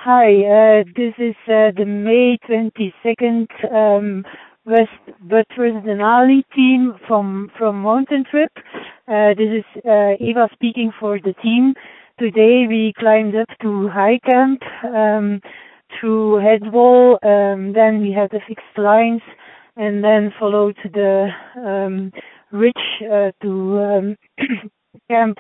Hi, this is the May 22nd West Buttress Denali team from Mountain Trip. This is Eva speaking for the team. Today we climbed up to High Camp through Headwall, then we had the fixed lines, and then followed the ridge to Camp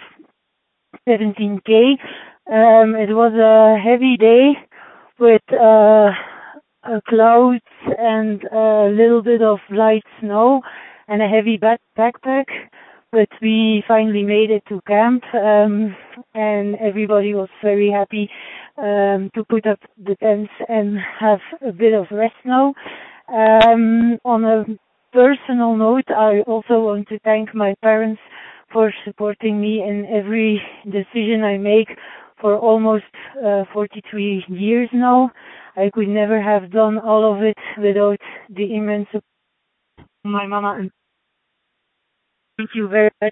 17K. It was a heavy day with clouds and a little bit of light snow and a heavy backpack. But we finally made it to camp, and everybody was very happy to put up the tents and have a bit of rest now. On a personal note, I also want to thank my parents for supporting me in every decision I make for almost 43 years now. I could never have done all of it without the immense support of my mama. And thank you very much.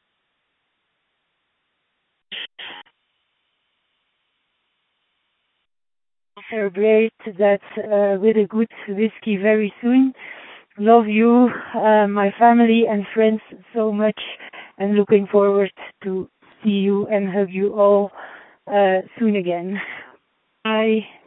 Celebrate that with a good whiskey very soon. Love you, my family and friends so much, and looking forward to see you and hug you all soon again. Bye.